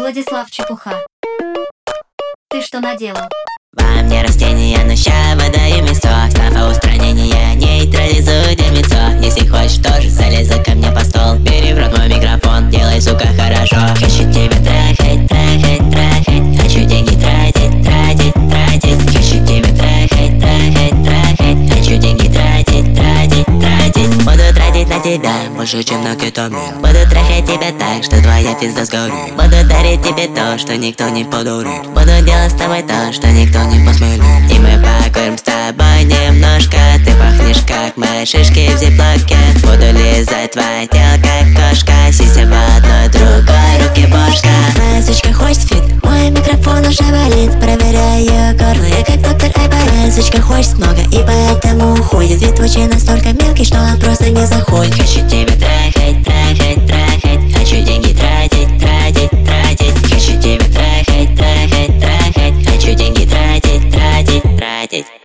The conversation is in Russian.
Владислав Чепуха. Ты что наделал? Во мне растения, но ща выдаю мясо. Стафа устранения, нейтрализую дерьмецо. Если хочешь тоже, залезай ко мне по стол. Бери в рот мой микрофон, делай, сука, хорошо. Хочу тебя трахать, трахать, трахать. Хочу деньги тратить, тратить, тратить. Хочу тебя трахать, трахать, трахать. Хочу деньги тратить, тратить, тратить. Буду тратить на тебя больше, чем на кетамин. Буду трахать тебя так, что твоя пизда сгорит. Буду дарить тебе то, что никто не подарит. Буду делать с тобой то, что никто не посмотрит. И мы покурим с тобой немножко. Ты пахнешь как мои шишки в зиплоке. Буду лизать твое тело как кошка. Сися в одной, другой руке бошка. Моя сучка хочет фит, мой микрофон уже болит. Проверяю горло, я как доктор Айболит. Моя сучка хочет много, и поэтому уходит. Ведь твой член настолько мелкий, что он просто не заходит. Хочу тебя